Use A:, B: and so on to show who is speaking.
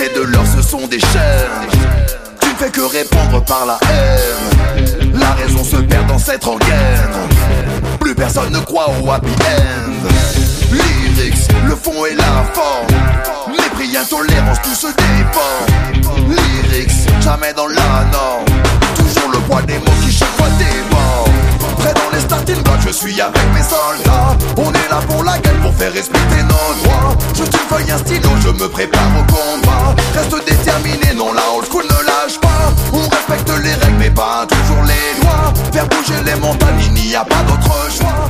A: mais de l'or ce sont des chaînes. Tu ne fais que répondre par la haine. La raison se perd dans cette rengaine. Plus personne ne croit au happy end. Lyrics, le fond et la forme. Mépris, intolérance, tout se dépend. Lyrics, jamais dans la norme. Toujours le poids des mots qui chaque fois débordent. Près dans les starting blocks, je suis avec mes soldats. On est là pour la gueule, pour faire respecter nos droits. Juste une feuille, un stylo, je me prépare au combat. Reste déterminé, non la old school ne lâche pas. On respecte les règles mais pas toujours les lois. Faire bouger les montagnes, il n'y a pas d'autre choix.